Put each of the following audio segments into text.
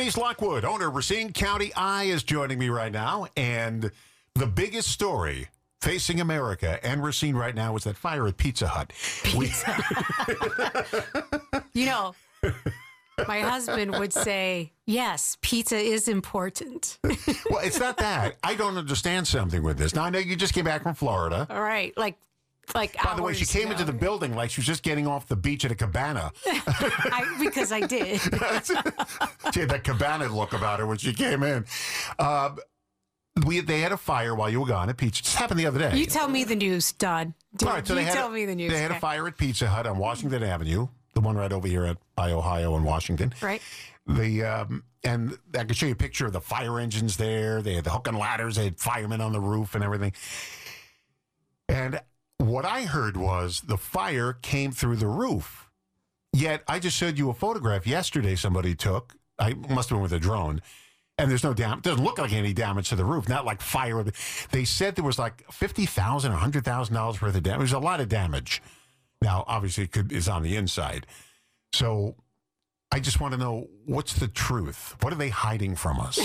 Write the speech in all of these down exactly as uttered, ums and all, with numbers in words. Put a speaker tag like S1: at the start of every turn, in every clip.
S1: Denise Lockwood, owner of Racine County Eye, is joining me right now. And the biggest story facing America and Racine right now is that fire at Pizza Hut.
S2: Pizza. You know, my husband would say, yes, pizza is important.
S1: Well, it's not that. I don't understand something with this. Now, I know you just came back from Florida.
S2: All right. Like, like
S1: By the way, she came
S2: ago.
S1: into the building like she was just getting off the beach at a cabana.
S2: I, because I did.
S1: She had that cabana look about her when she came in. Uh, we They had a fire while you were gone at Pizza. This happened the other day.
S2: You tell me the news, Don.
S1: All right, so
S2: you
S1: they had
S2: tell
S1: a,
S2: me the news.
S1: They had
S2: okay.
S1: a fire at Pizza Hut on Washington Avenue, the one right over here at by Ohio and Washington.
S2: Right.
S1: The um, and I can show you a picture of the fire engines there. They had the hook and ladders. They had firemen on the roof and everything. And what I heard was the fire came through the roof. Yet I just showed you a photograph yesterday somebody took. I must have been with a drone. And there's no damage. It doesn't look like any damage to the roof. Not like fire. They said there was like fifty thousand dollars or one hundred thousand dollars worth of damage. There's a lot of damage. Now, obviously, it could, is on the inside. So I just want to know, what's the truth? What are they hiding from us?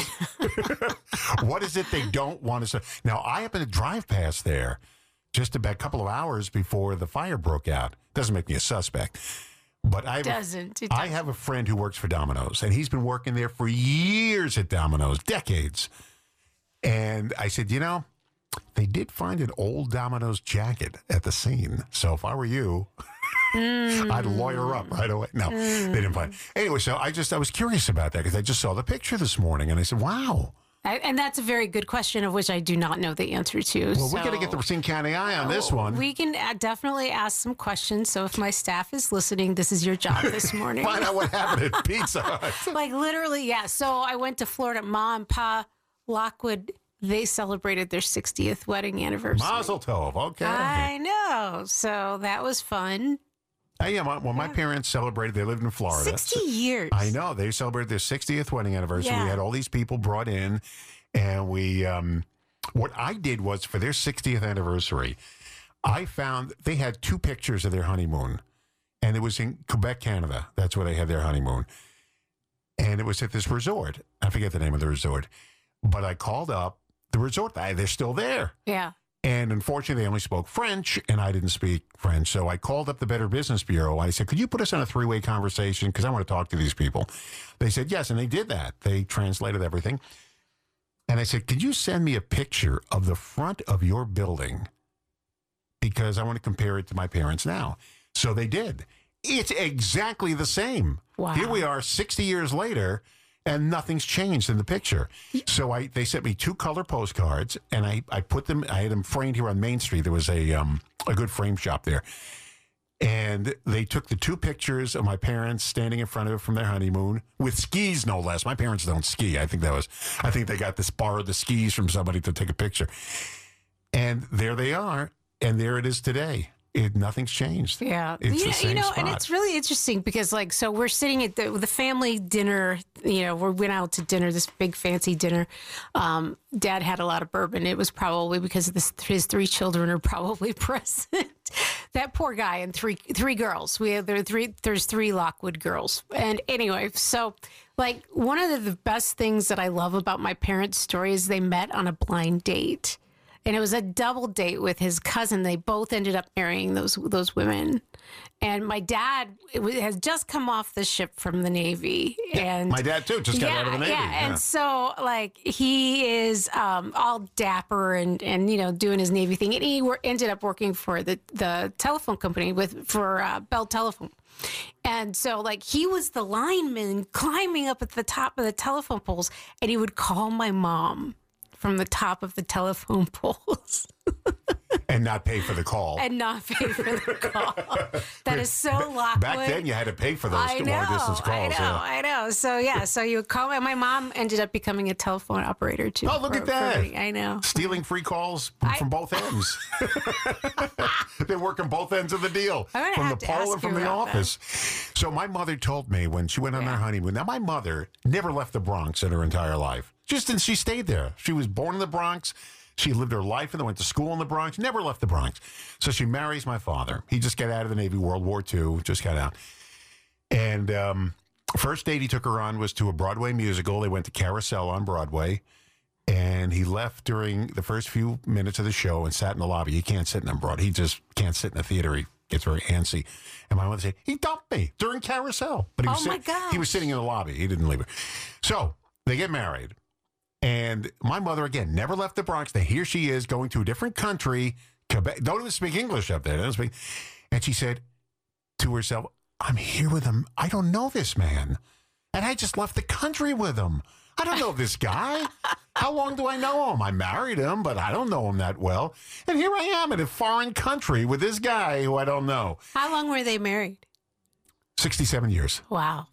S1: What is it they don't want us to? Now, I happen to drive past there just about a couple of hours before the fire broke out. Doesn't make me a suspect. But I have,
S2: doesn't,
S1: a,
S2: it
S1: I
S2: doesn't.
S1: have a friend who works for Domino's, and he's been working there for years at Domino's, decades. And I said, you know, they did find an old Domino's jacket at the scene. So if I were you, mm. I'd lawyer up right away. No, mm. they didn't find it. Anyway, so I just I was curious about that because I just saw the picture this morning, and I said, wow.
S2: I, and that's a very good question of which I do not know the answer to.
S1: Well,
S2: so
S1: we're going to get the Racine County Eye on this one.
S2: We can uh, definitely ask some questions. So if my staff is listening, this is your job this morning.
S1: Find out what happened at Pizza Hut.
S2: Like literally, yeah. So I went to Florida. Ma and Pa Lockwood, they celebrated their sixtieth wedding anniversary.
S1: Mazel tov. Okay.
S2: I know. So that was fun.
S1: Hey, yeah, my, well, my parents celebrated. They lived in Florida.
S2: sixty years.
S1: I know. They celebrated their sixtieth wedding anniversary.
S2: Yeah.
S1: We had all these people brought in, and we. Um, what I did was for their sixtieth anniversary, I found they had two pictures of their honeymoon, and it was in Quebec, Canada. That's where they had their honeymoon, and it was at this resort. I forget the name of the resort, but I called up the resort. They're still there.
S2: Yeah.
S1: And unfortunately, they only spoke French, and I didn't speak French. So I called up the Better Business Bureau. I said, could you put us on a three-way conversation? Because I want to talk to these people. They said, yes, and they did that. They translated everything. And I said, could you send me a picture of the front of your building? Because I want to compare it to my parents now. So they did. It's exactly the same.
S2: Wow.
S1: Here we are sixty years later, and nothing's changed in the picture. So I, they sent me two color postcards, and I, I put them, I had them framed here on Main Street. There was a um, a good frame shop there. And they took the two pictures of my parents standing in front of it from their honeymoon with skis, no less. My parents don't ski. I think that was, I think they got this, borrowed the skis from somebody to take a picture. And there they are. And there it is today. It, nothing's changed.
S2: Yeah.
S1: It's
S2: you,
S1: the same
S2: you know,
S1: spot.
S2: and it's really interesting because, like, so we're sitting at the, the family dinner, you know, we went out to dinner, this big fancy dinner. Um, Dad had a lot of bourbon. It was probably because of this, his three children are probably present. That poor guy and three three girls. We have there are three. There's three Lockwood girls. And anyway, so like one of the, the best things that I love about my parents' story is they met on a blind date. And it was a double date with his cousin. They both ended up marrying those those women. And my dad has just come off the ship from the Navy. And
S1: my dad, too, just got
S2: yeah,
S1: out of the Navy.
S2: Yeah.
S1: Yeah.
S2: And so, like, he is um, all dapper and, and, you know, doing his Navy thing. And he wor- ended up working for the, the telephone company with for uh, Bell Telephone. And so, like, he was the lineman climbing up at the top of the telephone poles, and he would call my mom from the top of the telephone poles.
S1: And not pay for the call.
S2: And not pay for the call. That is so Lockwood.
S1: Back then, you had to pay for those
S2: I know,
S1: long-distance calls.
S2: I know,
S1: yeah.
S2: I know. So, yeah, so you would call, and my mom ended up becoming a telephone operator, too.
S1: Oh, look
S2: for,
S1: at that.
S2: me. I know.
S1: Stealing free calls from,
S2: I,
S1: from both ends. They're working both ends of the deal.
S2: I'm
S1: From the
S2: have to
S1: pole
S2: ask
S1: and from
S2: you
S1: the
S2: about
S1: office. So my mother told me when she went on
S2: Yeah.
S1: her honeymoon. Now, my mother never left the Bronx in her entire life. Just and she stayed there. She was born in the Bronx. She lived her life and then went to school in the Bronx, never left the Bronx. So she marries my father. He just got out of the Navy, World War Two, just got out. And um, first date he took her on was to a Broadway musical. They went to Carousel on Broadway. And he left during the first few minutes of the show and sat in the lobby. He can't sit in a Broadway. He just can't sit in a theater. He gets very antsy. And my mother said, he dumped me during Carousel. But he was
S2: Oh, my
S1: sit-
S2: gosh.
S1: He was sitting in the lobby. He didn't leave her. So they get married. And my mother, again, never left the Bronx. Now, here she is going to a different country. Quebec. Don't even speak English up there. Don't speak. And she said to herself, I'm here with him. I don't know this man. And I just left the country with him. I don't know this guy. How long do I know him? I married him, but I don't know him that well. And here I am in a foreign country with this guy who I don't know.
S2: How long were they married?
S1: sixty-seven years.
S2: Wow.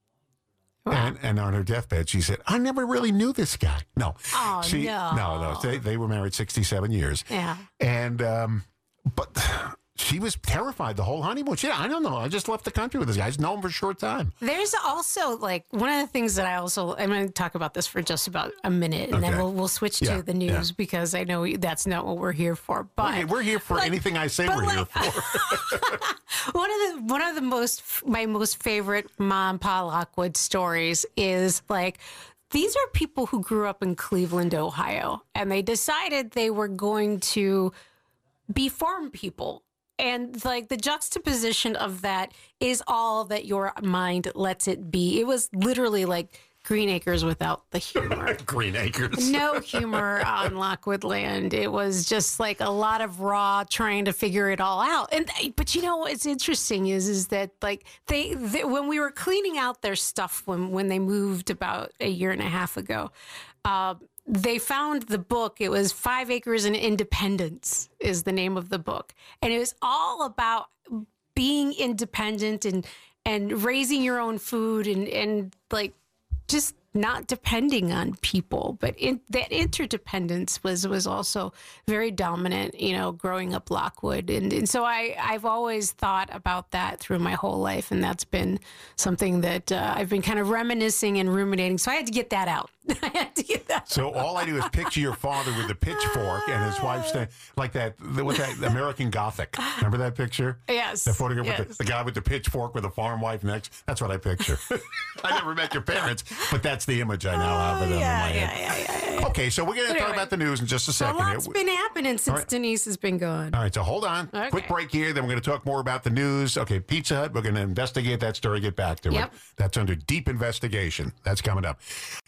S2: Wow.
S1: And, and on her deathbed, she said, I never really knew this guy. No.
S2: Oh,
S1: she,
S2: no.
S1: No, no. They, they were married sixty-seven years.
S2: Yeah.
S1: And, um, but she was terrified the whole honeymoon. She, I don't know. I just left the country with this guy. I just know him for a short time.
S2: There's also like one of the things that I also I'm going to talk about this for just about a minute, and
S1: Okay.
S2: then we'll we'll switch
S1: Yeah,
S2: to the news
S1: yeah.
S2: because I know that's not what we're here for. But
S1: We're, we're here for
S2: like-
S1: anything I say
S2: but
S1: we're here
S2: like-
S1: for.
S2: one of the one of the most my most favorite Ma and Pa Lockwood stories is like these are people who grew up in Cleveland, Ohio, and they decided they were going to be farm people. And like the juxtaposition of that is all that your mind lets it be. It was literally like Green Acres without the humor.
S1: Green Acres.
S2: No humor on Lockwood Land. It was just like a lot of raw trying to figure it all out. And but you know what's interesting is is that like they, they when we were cleaning out their stuff when when they moved about a year and a half ago, uh, they found the book. It was Five Acres and Independence is the name of the book, and it was all about being independent and and raising your own food and and like. Just not depending on people, but in, that interdependence was was also very dominant, you know, growing up Lockwood, and and so I I've always thought about that through my whole life, and that's been something that uh, I've been kind of reminiscing and ruminating. So I had to get that out. I had to get that.
S1: So all I do is picture your father with a pitchfork and his wife stand like that. What's that? American Gothic. Remember that picture?
S2: Yes.
S1: The photograph
S2: yes.
S1: with the, the guy with the pitchfork with the farm wife next. That's what I picture. I never met your parents, but that's the image I now have of them
S2: yeah,
S1: in my
S2: yeah,
S1: head.
S2: yeah, yeah, yeah.
S1: Okay, so we're going to talk
S2: Anyway.
S1: about the news in just a
S2: A
S1: second.
S2: lot's
S1: Here.
S2: been happening since
S1: right.
S2: Denise has been gone.
S1: All right, so hold on.
S2: Okay.
S1: Quick break here. Then we're going to talk more about the news. Okay, Pizza Hut. We're going to investigate that story. Get back to
S2: Yep.
S1: it. That's under deep investigation. That's coming up.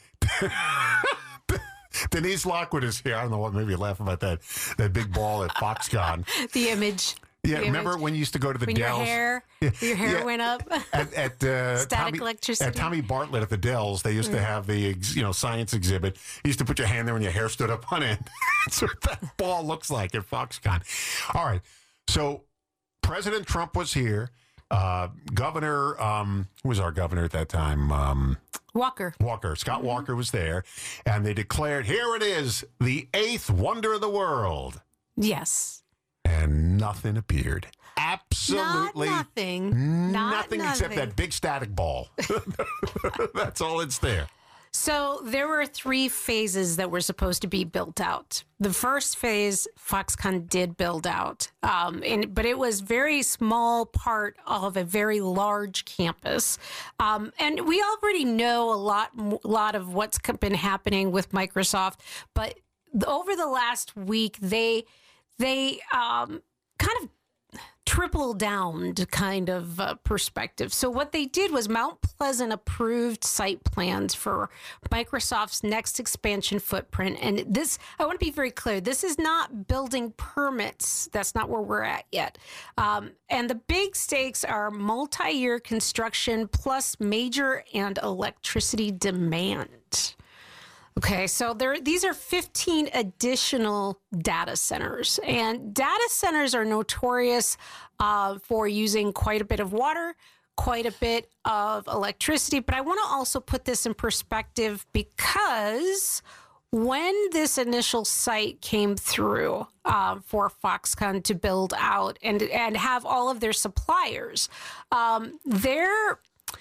S1: Denise Lockwood is here. I don't know what. Maybe you laugh about that. That big ball at Foxconn.
S2: The image.
S1: Yeah,
S2: The
S1: remember
S2: image.
S1: when you used to go to the
S2: when
S1: Dells?
S2: your hair,
S1: Yeah,
S2: your hair
S1: yeah.
S2: went up?
S1: at, at uh,
S2: Static
S1: Tommy,
S2: electricity.
S1: At Tommy Bartlett at the Dells, they used to have the ex- you know science exhibit. You used to put your hand there and your hair stood up on end. That's what that ball looks like at Foxconn. All right, so President Trump was here. Uh, governor, um, who was our governor at that time? Um,
S2: Walker.
S1: Walker, Scott Walker was there, and they declared, "Here it is, the eighth wonder of the world,"
S2: Yes.
S1: and nothing appeared. Absolutely
S2: Not nothing. Not
S1: nothing except
S2: nothing.
S1: that big static ball. That's all it's there.
S2: So there were three phases that were supposed to be built out. The first phase, Foxconn did build out, um, and, but it was very small part of a very large campus. Um, and we already know a lot, lot of what's been happening with Microsoft. But over the last week, they they um, kind of triple down kind of uh, perspective. So what they did was Mount Pleasant approved site plans for Microsoft's next expansion footprint. And this, I want to be very clear, this is not building permits. That's not where we're at yet. Um, and the big stakes are multi-year construction plus major and electricity demand. Okay, so there these are fifteen additional data centers, and data centers are notorious uh, for using quite a bit of water, quite a bit of electricity. But I want to also put this in perspective because when this initial site came through uh, for Foxconn to build out and and have all of their suppliers, um, their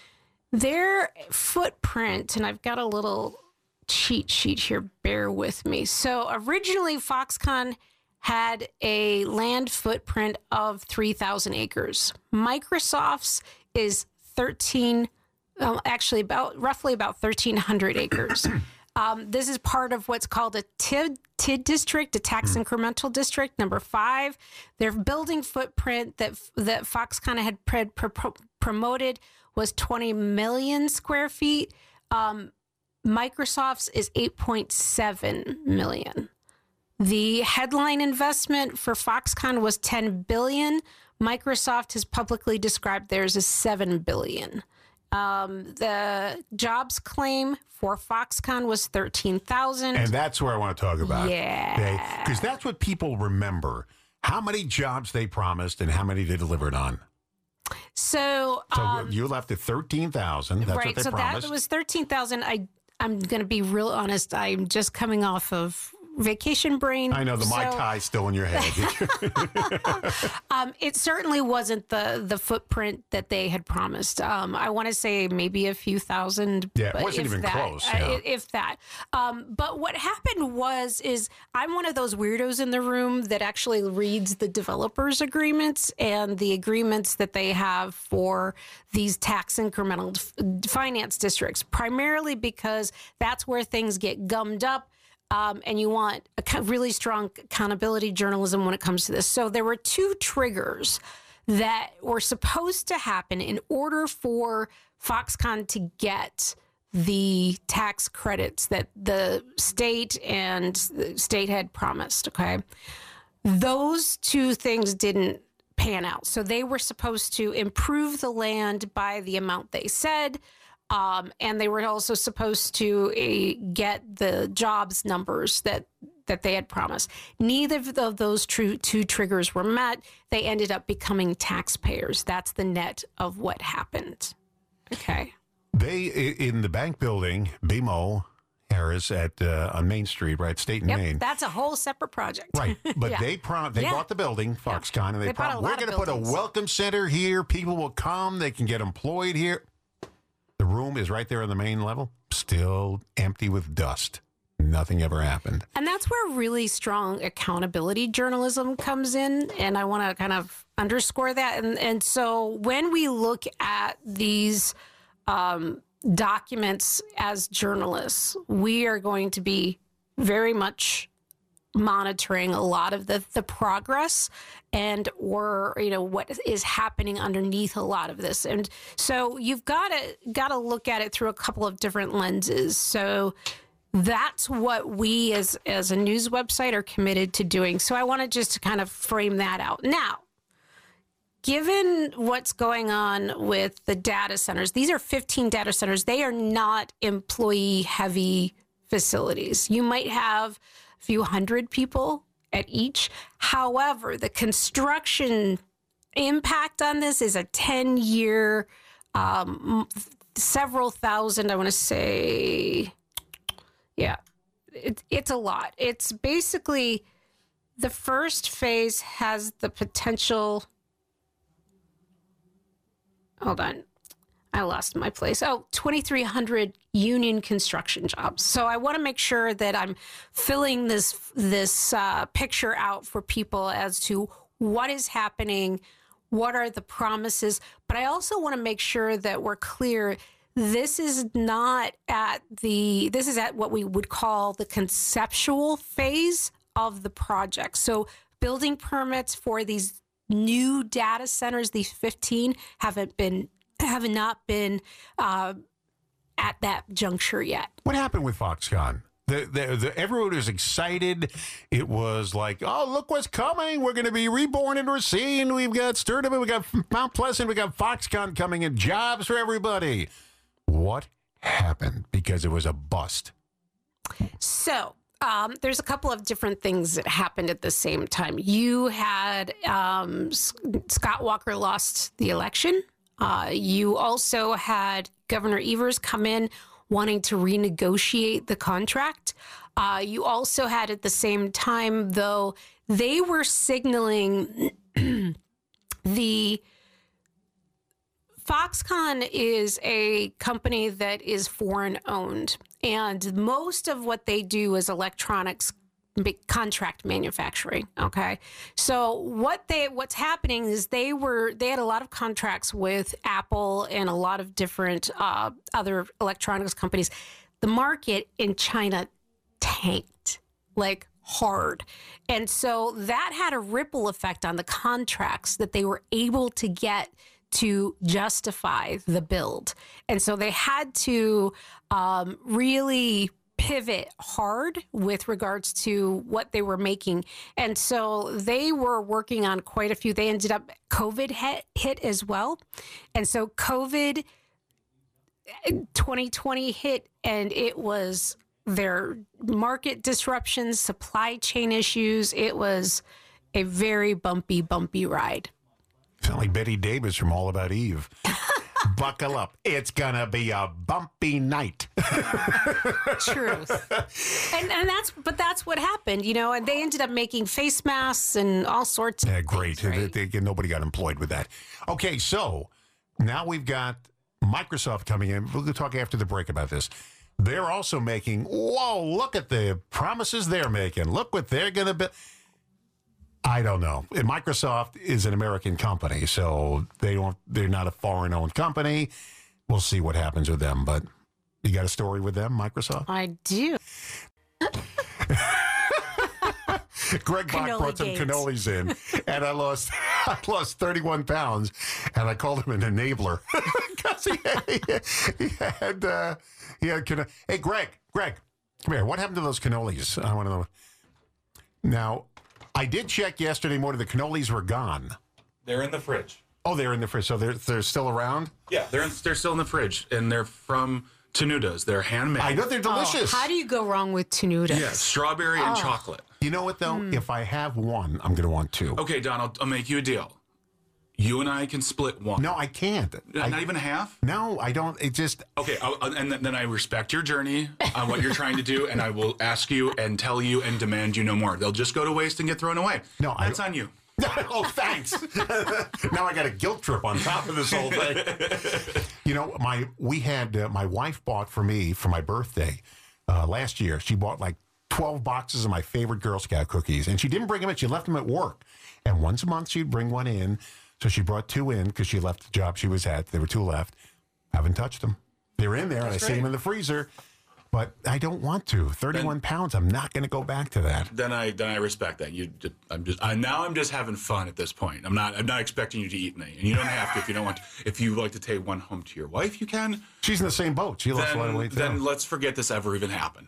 S2: their footprint, and I've got a little cheat sheet here, bear with me. So originally Foxconn had a land footprint of three thousand acres. Microsoft's is thirteen um, actually about roughly about thirteen hundred acres. Um, this is part of what's called a T I D, T I D district, a tax mm. incremental district, number five. Their building footprint that that Foxconn had pre- pro- promoted was twenty million square feet. Um, Microsoft's is eight point seven million. The headline investment for Foxconn was ten billion. Microsoft has publicly described theirs as seven billion. Um, the jobs claim for Foxconn was thirteen thousand.
S1: And that's where I want to talk about.
S2: Yeah.
S1: Because that's what people remember. How many jobs they promised and how many they delivered on.
S2: So,
S1: so
S2: um,
S1: you left at thirteen thousand. That's
S2: right,
S1: what they
S2: so
S1: promised.
S2: That was thirteen thousand. I, I'm going to be real honest. I'm just coming off of vacation brain.
S1: I know the
S2: so,
S1: Mai Tai still in your head.
S2: um, it certainly wasn't the the footprint that they had promised. Um, I want to say maybe a few thousand.
S1: Yeah, it wasn't even
S2: that,
S1: close.
S2: Uh,
S1: Yeah.
S2: If that. Um, but what happened was, is I'm one of those weirdos in the room that actually reads the developers agreements and the agreements that they have for these tax incremental f- finance districts, primarily because that's where things get gummed up. Um, and you want a really strong accountability journalism when it comes to this. So there were two triggers that were supposed to happen in order for Foxconn to get the tax credits that the state and the state had promised, okay? Those two things didn't pan out. So they were supposed to improve the land by the amount they said. Um, and they were also supposed to uh, get the jobs numbers that that they had promised. Neither of those true, two triggers were met. They ended up becoming taxpayers. That's the net of what happened. Okay.
S1: They, in the bank building, B M O Harris at uh, on Main Street, right, State and
S2: Yep,
S1: Main.
S2: that's a whole separate project.
S1: Right, but
S2: Yeah.
S1: they prom- they
S2: Yeah.
S1: bought the building, Foxconn,
S2: Yeah.
S1: and they,
S2: They bought a
S1: prom-
S2: lot
S1: we're
S2: of
S1: going to put a
S2: buildings.
S1: welcome center here. People will come. They can get employed here. The room is right there on the main level, still empty with dust. Nothing ever happened.
S2: And that's where really strong accountability journalism comes in. And I want to kind of underscore that. And, and so when we look at these um, documents as journalists, we are going to be very much monitoring a lot of the, the progress and or you know what is happening underneath a lot of this. And so you've got to got to look at it through a couple of different lenses. So that's what we as as a news website are committed to doing. So I want to just kind of frame that out. Now, given what's going on with the data centers, these are fifteen data centers. They are not employee heavy facilities. You might have a few hundred people at each. However, the construction impact on this is a ten-year, um, several thousand, I want to say, yeah, it, it's a lot. It's basically the first phase has the potential, hold on. I lost my place. Oh, twenty-three hundred union construction jobs. So I want to make sure that I'm filling this this uh, picture out for people as to what is happening, what are the promises. But I also want to make sure that we're clear. This is not at the, this is at what we would call the conceptual phase of the project. So building permits for these new data centers, these fifteen, haven't been have not been uh, at that juncture yet.
S1: What happened with Foxconn? The, the, the, everyone was excited. It was like, oh, look what's coming. We're going to be reborn in Racine. We've got Sturtevant. We've got Mount Pleasant. We've got Foxconn coming and jobs for everybody. What happened? Because it was a bust.
S2: So um, there's a couple of different things that happened at the same time. You had um, Scott Walker lost the election. Uh, you also had Governor Evers come in wanting to renegotiate the contract. Uh, you also had at the same time, though, they were signaling the Foxconn is a company that is foreign owned, and most of what they do is electronics big contract manufacturing. Okay. So what they, what's happening is they were, they had a lot of contracts with Apple and a lot of different uh, other electronics companies. The market in China tanked like hard. And so that had a ripple effect on the contracts that they were able to get to justify the build. And so they had to um, really pivot hard with regards to what they were making. And so they were working on quite a few. They ended up, COVID hit, hit as well. And so COVID twenty twenty hit, and it was their market disruptions, supply chain issues. It was a very bumpy, bumpy ride.
S1: Sound like Betty Davis from All About Eve. Buckle up. It's going to be a bumpy night.
S2: Truth. And and that's but that's what happened, you know, and they ended up making face masks and all sorts of
S1: Yeah, great.
S2: things, right?
S1: They- they- nobody got employed with that. Okay, so now we've got Microsoft coming in. We'll talk after the break about this. They're also making, whoa, look at the promises they're making. Look what they're going to be. I don't know. And Microsoft is an American company, so they don't. They're not a foreign-owned company. We'll see what happens with them. But you got a story with them, Microsoft?
S2: I do.
S1: Greg Bach
S2: Cannoli
S1: brought some
S2: gates.
S1: cannolis in, and I lost I lost thirty-one pounds, and I called him an enabler because he had, he had, uh, he had canno- Hey, Greg, Greg, come here. What happened to those cannolis? I want to know. Now, I did check yesterday morning. The cannolis were gone.
S3: They're in the fridge.
S1: Oh, they're in the fridge, so they're they're still around.
S3: Yeah, they're in, they're still in the fridge, and they're from Tenuda's. They're handmade.
S1: I know they're delicious.
S2: Oh, how do you go wrong with Tenuta?
S3: Yeah, strawberry and chocolate.
S1: You know what, though?
S2: Hmm.
S1: If I have one, I'm going to want two.
S3: Okay, Don, I'll, I'll make you a deal. You and I can split one.
S1: No, I can't.
S3: Not
S1: I,
S3: even half?
S1: no, I don't. It just.
S3: Okay, I'll, I'll- and then I respect your journey on what you're trying to do, and I will ask you and tell you and demand you no more. They'll just go to waste and get thrown away.
S1: No, I-
S3: That's on you.
S1: Oh, thanks. Now I got a guilt trip on top of this whole thing. You know, my we had uh, my wife bought for me for my birthday uh, last year. She bought like twelve boxes of my favorite Girl Scout cookies, and she didn't bring them in. She left them at work, and once a month she'd bring one in. So she brought two in because she left the job she was at. There were two left. Haven't touched them. They're in there, and I see them in the freezer. But I don't want to. thirty-one pounds. I'm not going to go back to that.
S3: Then I then I respect that. You, just, I'm just I, now I'm just having fun at this point. I'm not I'm not expecting you to eat any, and you don't have to if you don't want to. If you like to take one home to your wife, you can.
S1: She's in the same boat. She lost a lot of
S3: Then,
S1: weight, too.
S3: then let's forget this ever even happened.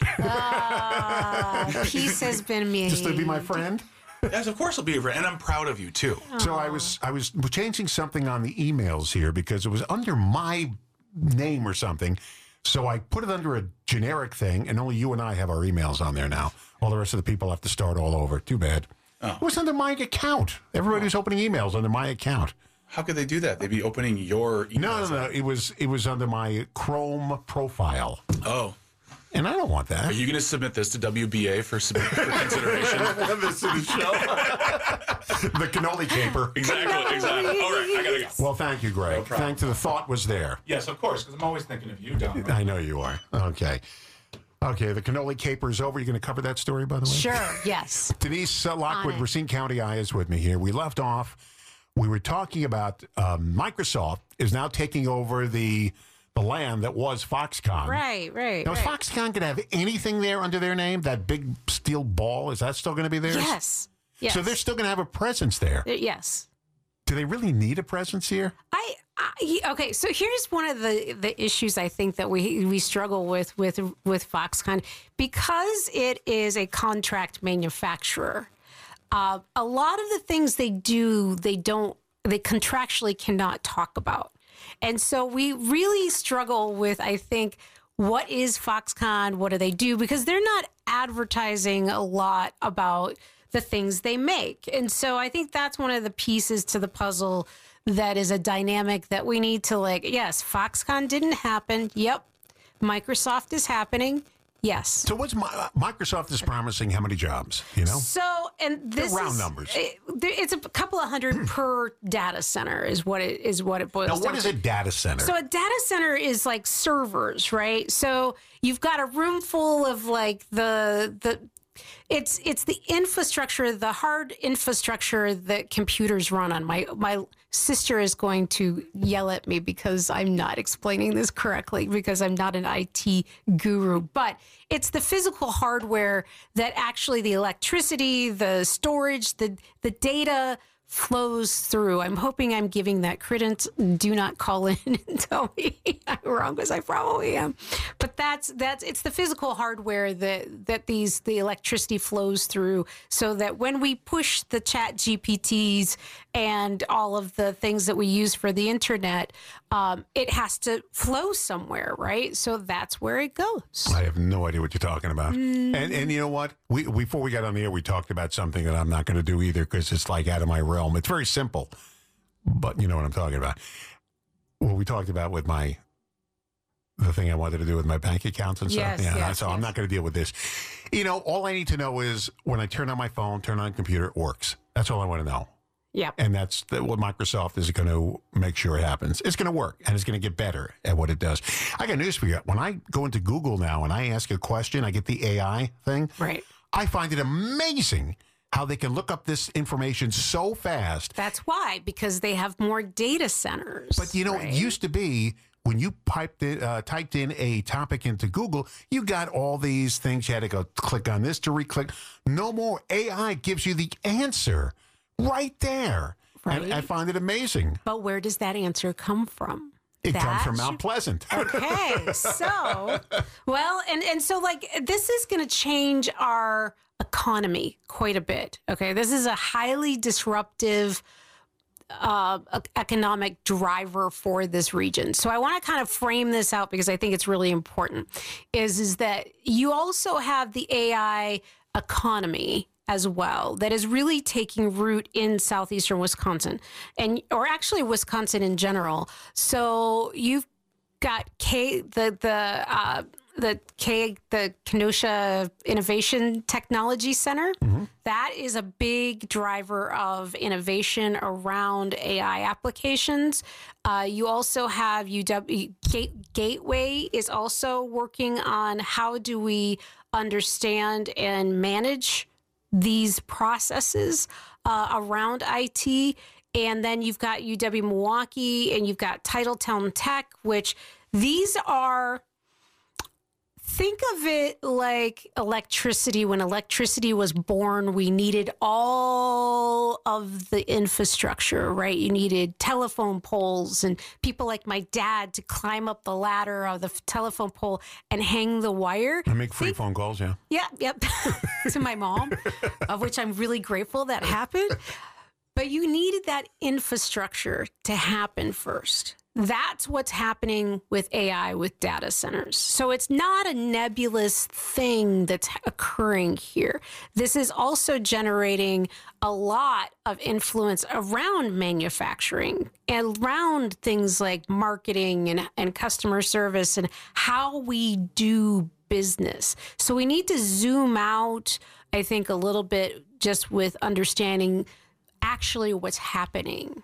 S2: Ah, peace has been made.
S1: Just to be my friend.
S3: Yes, of course I'll be a friend, and I'm proud of you too.
S1: So I was I was changing something on the emails here because it was under my name or something. So I put it under a generic thing, and only you and I have our emails on there now. All the rest of the people have to start all over. Too bad.
S3: Oh.
S1: It was under my account. Everybody's opening emails under my account.
S3: How could they do that? They'd be opening your emails.
S1: No, no, no. It was it was under my Chrome profile,
S3: Oh.
S1: and I don't want that.
S3: Are you going to submit this to W B A for, sub- for consideration?
S1: This is the show. The cannoli caper.
S3: Exactly, exactly. All right, I got to go.
S1: Well, thank you, Greg.
S3: No problem.
S1: Thanks to the thought was there.
S3: Yes, of course, because I'm always thinking of you, Don.
S1: I know you are. Okay. Okay, the cannoli caper is over. You're going to cover that story, by the way?
S2: Sure, yes.
S1: Denise uh, Lockwood,
S2: On it.
S1: Racine County I is with me here. We left off, we were talking about um, Microsoft is now taking over the the land that was Foxconn.
S2: Right, right.
S1: Now, is
S2: right.
S1: Foxconn going to have anything there under their name? That big steel ball, is that still going to be theirs?
S2: Yes. Yes.
S1: So they're still going to have a presence there.
S2: Uh, Yes.
S1: Do they really need a presence here?
S2: I, I okay. So here's one of the the issues I think that we we struggle with with with Foxconn because it is a contract manufacturer. Uh, a lot of the things they do, they don't, they contractually cannot talk about, and so we really struggle with. I think what is Foxconn? What do they do? Because they're not advertising a lot about the things they make. And so I think that's one of the pieces to the puzzle that is a dynamic that we need to like, yes, Foxconn didn't happen. Yep. Microsoft is happening. Yes.
S1: So what's my, uh, Microsoft is promising how many jobs, you know?
S2: So, and this
S1: round
S2: is,
S1: numbers.
S2: it- it's a couple of hundred per data center is what it is what it boils
S1: Now,
S2: down
S1: what is
S2: to.
S1: a data center?
S2: So a data center is like servers, right? So you've got a room full of like the the It's it's the infrastructure, the hard infrastructure that computers run on. My my sister is going to yell at me because I'm not explaining this correctly because I'm not an I T guru. But it's the physical hardware that actually the electricity, the storage, the the data flows through. I'm hoping I'm giving that credence. Do not call in and tell me I'm wrong, because I probably am. But that's that's it's the physical hardware that that these the electricity flows through, so that when we push the Chat G P Ts and all of the things that we use for the internet, um, it has to flow somewhere, right? So that's where it goes.
S1: I have no idea what you're talking about. Mm. And and you know what? We before we got on the air, we talked about something that I'm not going to do either, because it's like out of my realm. It's very simple, but you know what I'm talking about. Well, we talked about with my the thing I wanted to do with my bank accounts and stuff.
S2: Yes,
S1: yeah,
S2: yes,
S1: so
S2: yes.
S1: I'm not going to deal with this. You know, all I need to know is when I turn on my phone, turn on the computer, it works. That's all I want to know.
S2: Yeah.
S1: And that's the, what Microsoft is going to make sure it happens. It's going to work, and it's going to get better at what it does. I got news for you. When I go into Google now and I ask a question, I get the A I thing.
S2: Right.
S1: I find it amazing how they can look up this information so fast.
S2: That's why, because they have more data centers.
S1: But, you know,
S2: right?
S1: it used to be when you piped in, uh, typed in a topic into Google, you got all these things. You had to go click on this to re-click. No more. A I gives you the answer right there.
S2: Right.
S1: And I find it amazing.
S2: But where does that answer come from?
S1: It
S2: that
S1: comes from Mount
S2: should-
S1: Pleasant.
S2: Okay, so, well, and, and so, like, this is going to change our economy quite a bit, okay? This is a highly disruptive uh, economic driver for this region. So I want to kind of frame this out because I think it's really important, is, is that you also have the A I economy as well that is really taking root in southeastern Wisconsin, and or actually Wisconsin in general. So you've got K the the uh, the K the Kenosha Innovation Technology Center. Mm-hmm. That is a big driver of innovation around A I applications. Uh, you also have U W Gate, Gateway is also working on how do we understand and manage these processes uh, around I T. And then you've got U W Milwaukee and you've got Titletown Tech, which these are, think of it like electricity. When electricity was born, we needed all of the infrastructure, right? You needed telephone poles and people like my dad to climb up the ladder of the telephone pole and hang the wire.
S1: I make free
S2: think,
S1: phone calls, yeah.
S2: Yeah, yep. To my mom, of which I'm really grateful that happened. But you needed that infrastructure to happen first. That's what's happening with A I, with data centers. So it's not a nebulous thing that's occurring here. This is also generating a lot of influence around manufacturing and around things like marketing and, and customer service and how we do business. So we need to zoom out, I think, a little bit just with understanding actually what's happening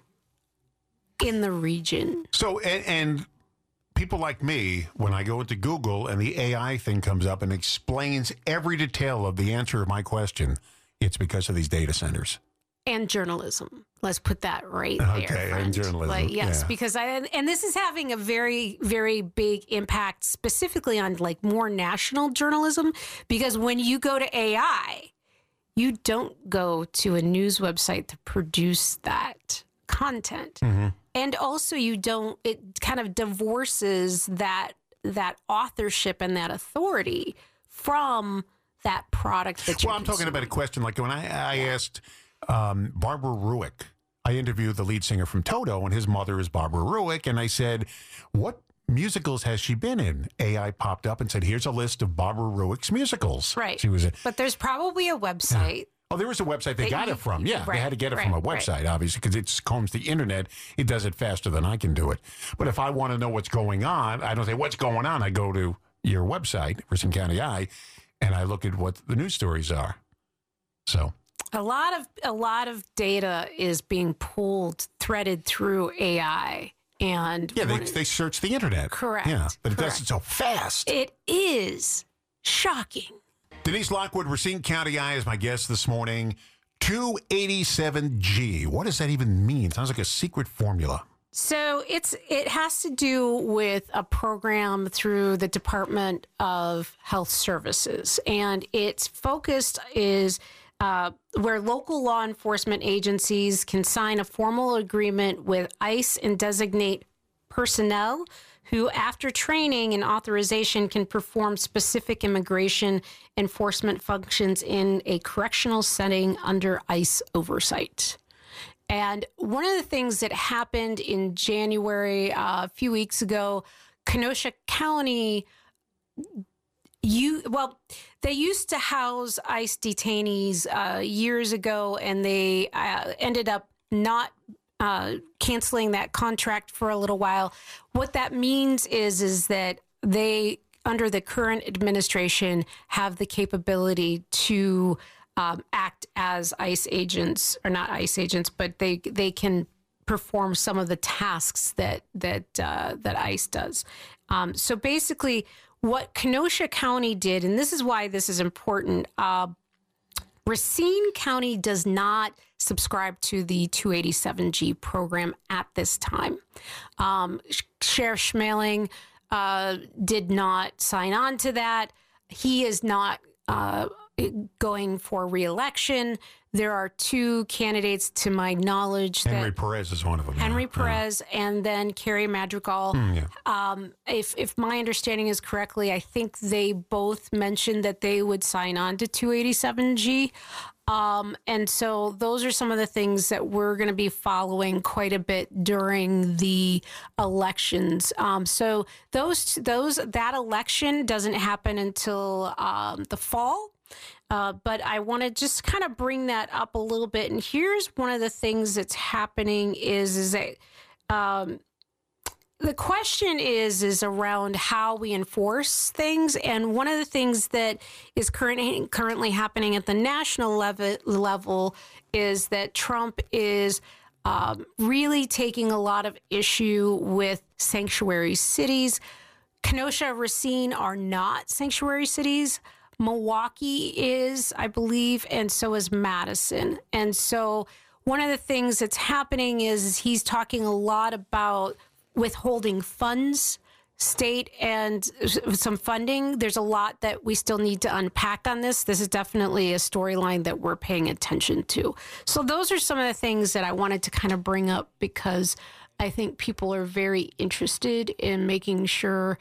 S2: in the region.
S1: So, and, and people like me, when I go into Google and the A I thing comes up and explains every detail of the answer of my question, it's because of these data centers.
S2: And journalism. Let's put that right there.
S1: Okay,
S2: friend.
S1: and journalism.
S2: Like, yes,
S1: yeah.
S2: because I, and this is having a very, very big impact specifically on like more national journalism, because when you go to A I, you don't go to a news website to produce that content. Mm-hmm. And also you don't, it kind of divorces that that authorship and that authority from that product that you're
S1: Well, I'm talking
S2: consuming.
S1: about a question like when I, I asked um, Barbara Ruick, I interviewed the lead singer from Toto, and his mother is Barbara Ruick, and I said, what musicals has she been in? A I popped up and said, here's a list of Barbara Ruick's musicals.
S2: Right.
S1: She was a,
S2: But there's probably a website.
S1: Oh, there was a website they
S2: That
S1: got
S2: you-
S1: it from. Yeah,
S2: right,
S1: they had to get it
S2: right,
S1: from a
S2: right.
S1: website, obviously, because it combs the internet. It does it faster than I can do it. But if I want to know what's going on, I don't say, what's going on? I go to your website, Richland County Eye, and I look at what the news stories are. So
S2: A lot of a lot of data is being pulled, threaded through A I. And
S1: yeah, they,
S2: one-
S1: they search the internet.
S2: Correct,
S1: Yeah, but it does
S2: correct.
S1: it so fast.
S2: it is shocking
S1: Denise Lockwood, Racine County Eye, is my guest this morning. two eighty-seven G. What does that even mean? Sounds like a secret formula.
S2: So it's it has to do with a program through the Department of Health Services, and its focus is uh, where local law enforcement agencies can sign a formal agreement with ICE and designate personnel who, after training and authorization, can perform specific immigration enforcement functions in a correctional setting under ICE oversight. And one of the things that happened in January, uh, a few weeks ago, Kenosha County, you well, they used to house ICE detainees uh, years ago, and they uh, ended up not uh, canceling that contract for a little while. What that means is, is that they, under the current administration, have the capability to Um, act as ICE agents, or not ICE agents, but they they can perform some of the tasks that that uh, that ICE does. Um, so basically, what Kenosha County did, and this is why this is important. Uh, Racine County does not subscribe to the two eighty-seven G program at this time. Um, Sheriff Schmeling uh, did not sign on to that. He is not Uh, going for re-election. There are two candidates, to my knowledge.
S1: Henry
S2: that,
S1: Perez is one of them.
S2: Henry
S1: yeah.
S2: Perez and then Carrie Madrigal.
S1: Mm, yeah.
S2: Um, if if my understanding is correctly, I think they both mentioned that they would sign on to two eighty-seven G. Um, and so those are some of the things that we're going to be following quite a bit during the elections. Um, so those those that election doesn't happen until um, the fall. Uh, but I want to just kind of bring that up a little bit. And here's one of the things that's happening is, is that um, the question is, is around how we enforce things. And one of the things that is currently currently happening at the national level, level is that Trump is um, really taking a lot of issue with sanctuary cities. Kenosha, Racine are not sanctuary cities. Milwaukee is, I believe, and so is Madison. And so one of the things that's happening is, is he's talking a lot about withholding funds, state and some funding. There's a lot that we still need to unpack on this. This is definitely a storyline that we're paying attention to. So those are some of the things that I wanted to kind of bring up, because I think people are very interested in making sure,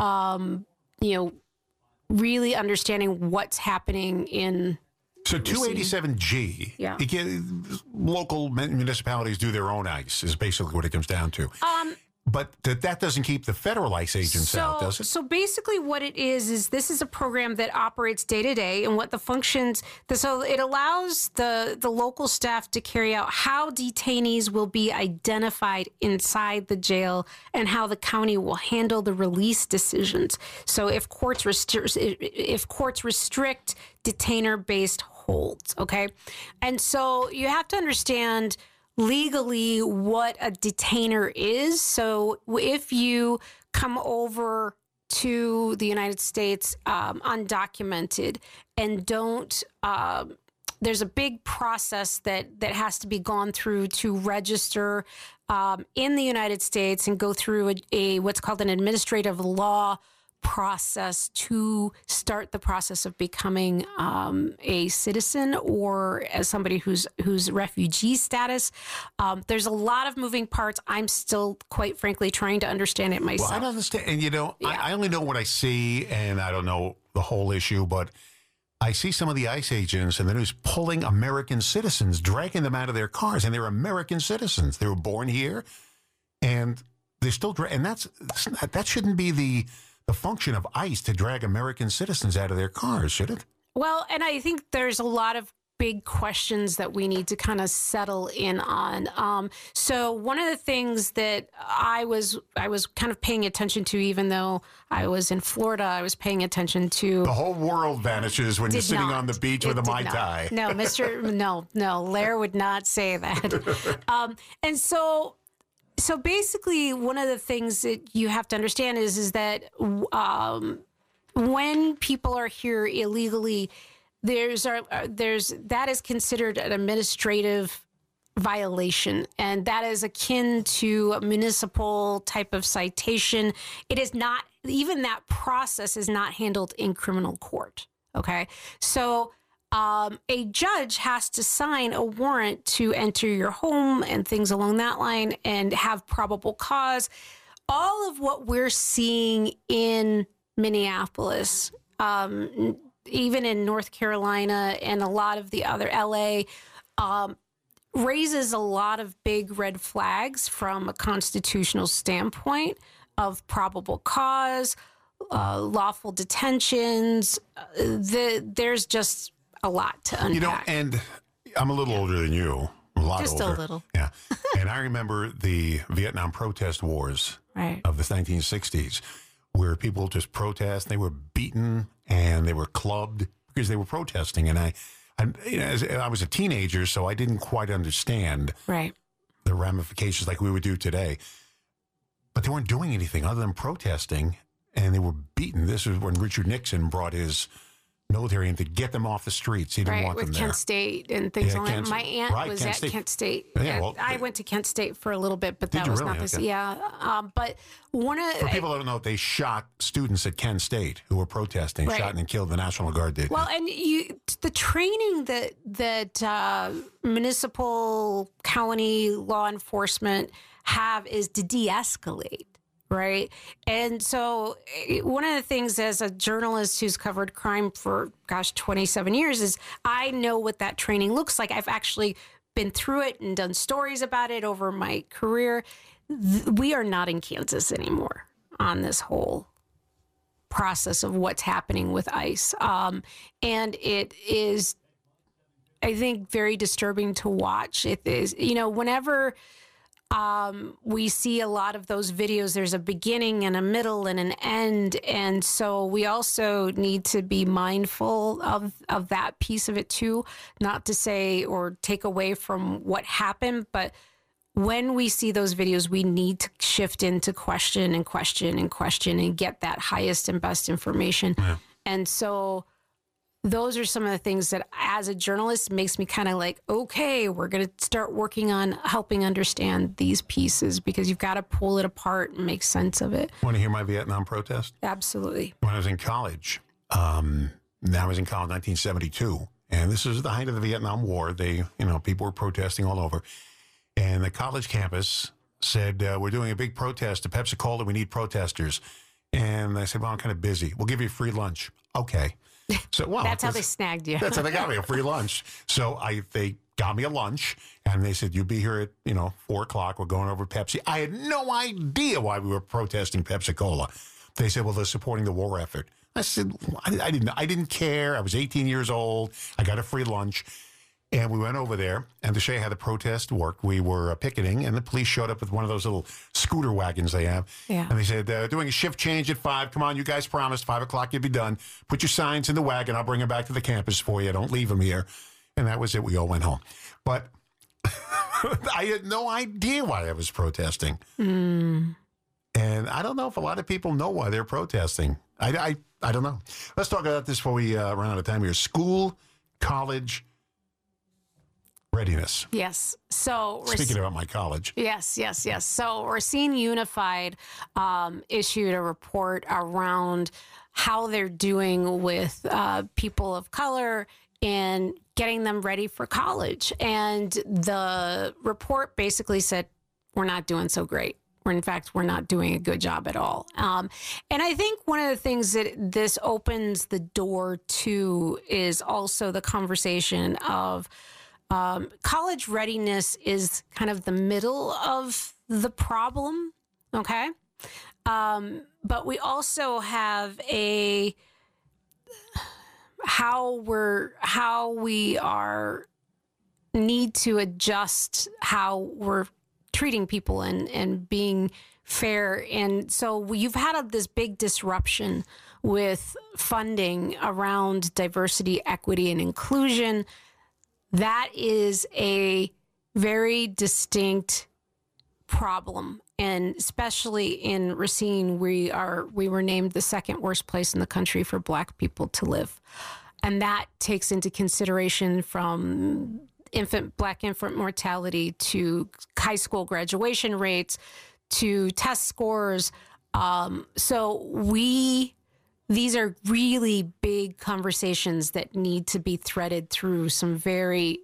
S2: um, you know, really understanding what's happening in.
S1: So two eighty-seven G,
S2: Yeah.
S1: it can, local municipalities do their own ICE is basically what it comes down to.
S2: Um,
S1: but that, that doesn't keep the federal ICE agents
S2: so,
S1: out, does it?
S2: So basically what it is, is this is a program that operates day to day, and what the functions, the, so it allows the, the local staff to carry out how detainees will be identified inside the jail and how the county will handle the release decisions. So if courts, restri- if courts restrict detainer-based holds, okay? And so you have to understand legally what a detainer is. So if you come over to the United States um, undocumented and don't, um, there's a big process that, that has to be gone through to register um, in the United States and go through a, a what's called an administrative law process to start the process of becoming um, a citizen, or as somebody who's who's refugee status. Um, there's a lot of moving parts. I'm still, quite frankly, trying to understand it myself.
S1: Well, I don't understand. And, you know,
S2: Yeah.
S1: I, I only know what I see, and I don't know the whole issue, but I see some of the ICE agents, and they're just pulling American citizens, dragging them out of their cars, and they're American citizens. They were born here, and they're still, dra- and that's that shouldn't be the the function of ICE to drag American citizens out of their cars, should it?
S2: Well, and I think there's a lot of big questions that we need to kind of settle in on. Um, so one of the things that I was I was kind of paying attention to, even though I was in Florida, I was paying attention to.
S1: The whole world vanishes when you're
S2: Did
S1: sitting
S2: not.
S1: on the beach
S2: It
S1: with a
S2: did
S1: Mai
S2: not.
S1: Tai.
S2: No, Mister No, no, Lair would not say that. Um, and so, so basically, one of the things that you have to understand is, is that um, when people are here illegally, there's a, there's that is considered an administrative violation, and that is akin to a municipal type of citation. It is not, even that process is not handled in criminal court. Okay, so um, a judge has to sign a warrant to enter your home and things along that line, and have probable cause. All of what we're seeing in Minneapolis, um, even in North Carolina and a lot of the other L A, um, raises a lot of big red flags from a constitutional standpoint of probable cause, uh, lawful detentions. Uh, the, there's just a lot to unpack.
S1: You know, and I'm a little older than you. A lot
S2: Just
S1: older.
S2: a little.
S1: Yeah. And I remember the Vietnam protest wars
S2: Right.
S1: of the nineteen sixties, where people just protest. They were beaten and they were clubbed because they were protesting. And I, I, you know, as, I was a teenager, so I didn't quite understand
S2: Right.
S1: the ramifications like we would do today. But they weren't doing anything other than protesting, and they were beaten. This is when Richard Nixon brought his military in to get them off the streets. He didn't
S2: Right,
S1: want
S2: with
S1: them
S2: Kent
S1: there.
S2: State and things
S1: Yeah,
S2: like that.
S1: Kent
S2: My
S1: State.
S2: aunt
S1: Right,
S2: was
S1: Kent
S2: at
S1: State.
S2: Kent State.
S1: Yeah,
S2: And
S1: well,
S2: I went to Kent State for a little bit, but
S1: Did
S2: that
S1: you
S2: was
S1: really?
S2: not this.
S1: Okay.
S2: Yeah, um, but one of
S1: For people that don't know, they shot students at Kent State who were protesting,
S2: Right.
S1: shot and killed. The National Guard did.
S2: well, and you the training that that uh, municipal county law enforcement have is to de-escalate. Right. And so eh, one of the things as a journalist who's covered crime for, gosh, twenty-seven years is I know what that training looks like. I've actually been through it and done stories about it over my career. Th- We are not in Kansas anymore on this whole process of what's happening with ICE. Um, and it is, I think, very disturbing to watch. It is, you know, whenever Um, we see a lot of those videos, there's a beginning and a middle and an end. And so we also need to be mindful of, of that piece of it too, not to say or take away from what happened, but when we see those videos, we need to shift into question and question and question and get that highest and best information.
S1: Yeah.
S2: And so those are some of the things that as a journalist makes me kind of like, okay, we're going to start working on helping understand these pieces, because you've got to pull it apart and make sense of it.
S1: Want to hear my Vietnam protest?
S2: Absolutely.
S1: When I was in college, um, I was in college in nineteen seventy-two, and this is the height of the Vietnam War. They, you know, people were protesting all over. And the college campus said, uh, we're doing a big protest at Pepsi-Cola. We need protesters. And I said, well, I'm kind of busy. We'll give you free lunch. Okay. So, well,
S2: That's how they snagged you.
S1: That's how they got me, a free lunch. So I they got me a lunch, and they said, you'll be here at, you know, four o'clock. We're going over Pepsi. I had no idea why we were protesting Pepsi-Cola. They said, well, they're supporting the war effort. I said, I, I didn't I didn't care. I was eighteen years old. I got a free lunch. And we went over there, and to show you how the protest worked, we were uh, picketing, and the police showed up with one of those little scooter wagons they have.
S2: Yeah.
S1: And they said, uh, doing a shift change at five. Come on, you guys promised five o'clock you'd be done. Put your signs in the wagon. I'll bring them back to the campus for you. Don't leave them here. And that was it. We all went home. But I had no idea why I was protesting.
S2: Mm.
S1: And I don't know if a lot of people know why they're protesting. I, I, I don't know. Let's talk about this before we uh, run out of time here. School, college, readiness.
S2: Yes. So we're
S1: Speaking about my college.
S2: Yes, yes, yes. So Racine Unified um, issued a report around how they're doing with uh, people of color and getting them ready for college. And the report basically said, we're not doing so great. Or in fact, we're not doing a good job at all. Um, and I think one of the things that this opens the door to is also the conversation of Um, college readiness is kind of the middle of the problem, okay? Um, but we also have a how we're how we are need to adjust how we're treating people and and being fair. And so you've had a, this big disruption with funding around diversity, equity, and inclusion. That is a very distinct problem. And especially in Racine, we are we were named the second worst place in the country for Black people to live. And that takes into consideration from infant Black infant mortality to high school graduation rates to test scores. Um, so we these are really big conversations that need to be threaded through some very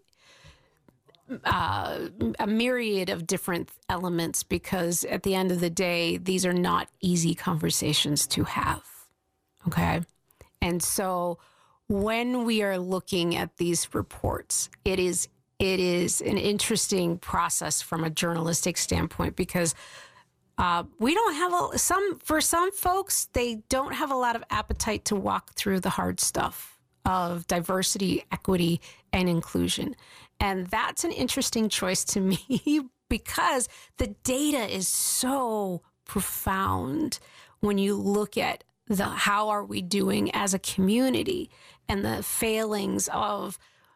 S2: Uh, a myriad of different elements, because at the end of the day, these are not easy conversations to have. Okay. And so when we are looking at these reports, it is, it is an interesting process from a journalistic standpoint, because uh, we don't have a, some, for some folks, they don't have a lot of appetite to walk through the hard stuff of diversity, equity, and inclusion. And that's an interesting choice to me, because the data is so profound when you look at the how are we doing as a community and the failings of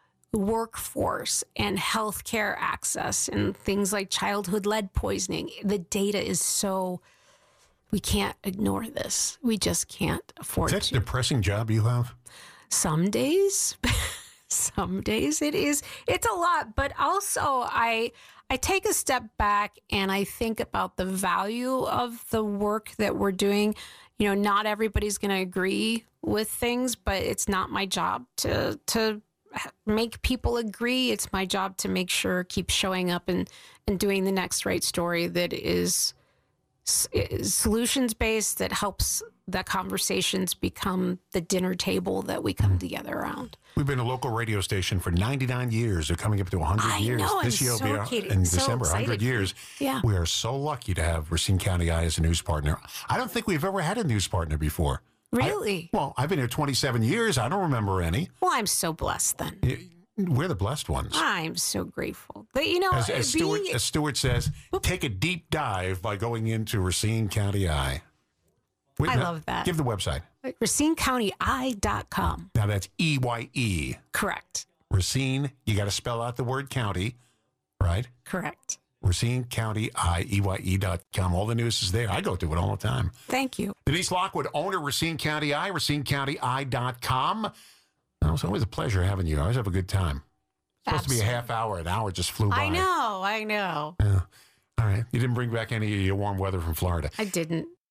S2: workforce and healthcare access and things like childhood lead poisoning. The data is so, we can't ignore this. We just can't afford
S1: Is that
S2: to.
S1: a depressing job you have?
S2: Some days. Some days it is, it's a lot, but also I, I take a step back and I think about the value of the work that we're doing. You know, not everybody's going to agree with things, but it's not my job to, to make people agree. It's my job to make sure, keep showing up and, and doing the next right story that is, is solutions-based, that helps the conversations become the dinner table that we come together around.
S1: We've been a local radio station for ninety-nine years. They're coming up to one hundred
S2: I
S1: years.
S2: know,
S1: This
S2: I'm
S1: year will
S2: so
S1: be our-
S2: excited.
S1: in
S2: So
S1: December, one hundred
S2: excited.
S1: years.
S2: Yeah.
S1: We are so lucky to have Racine County Eye as a news partner. I don't think we've ever had a news partner before.
S2: Really?
S1: I, well, I've been here twenty-seven years. I don't remember any.
S2: Well, I'm so blessed then.
S1: We're the blessed ones.
S2: I'm so grateful. But, you know,
S1: As, as,
S2: being,
S1: Stuart, as Stuart says, take a deep dive by going into Racine County Eye. Wait,
S2: I
S1: now,
S2: love that.
S1: Give the website.
S2: Racine County Eye dot com.
S1: Now that's E Y E.
S2: Correct.
S1: Racine, you got to spell out the word county, right?
S2: Correct.
S1: Racine County Eye, E Y E dot com. All the news is there. I go to it all the time.
S2: Thank you.
S1: Denise Lockwood, owner, Racine County Eye, Racine County Eye dot com. Oh, it's always a pleasure having you. I always have a good time. It's supposed
S2: Absolutely.
S1: to be a half hour. An hour just flew by.
S2: I know. I know.
S1: Yeah. All right. You didn't bring back any of your warm weather from Florida.
S2: I didn't.